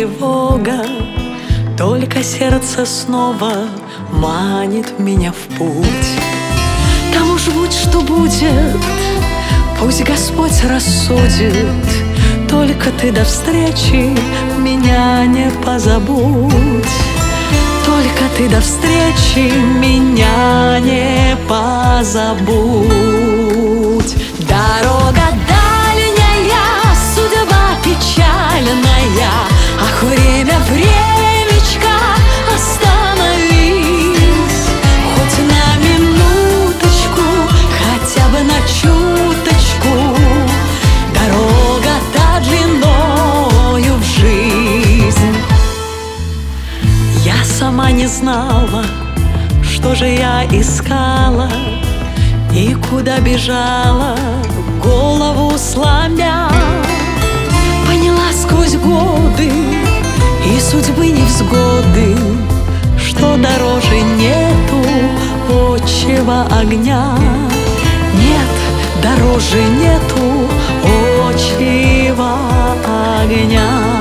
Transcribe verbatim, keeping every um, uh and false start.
тревога, только сердце снова манит меня в путь. Там уж будь что будет, пусть Господь рассудит, только ты до встречи меня не позабудь. Только ты до встречи меня не позабудь. Дорога дальняя, судьба печальная, ах, время, времечко, остановись. Хоть на минуточку, хотя бы на чуточку, дорога-то длиною в жизнь. Я сама не знала, что же я искала и куда бежала, голову сломя. Поняла сквозь годы и судьбы невзгоды, что дороже нету отчего огня. Нет, дороже нету отчего огня.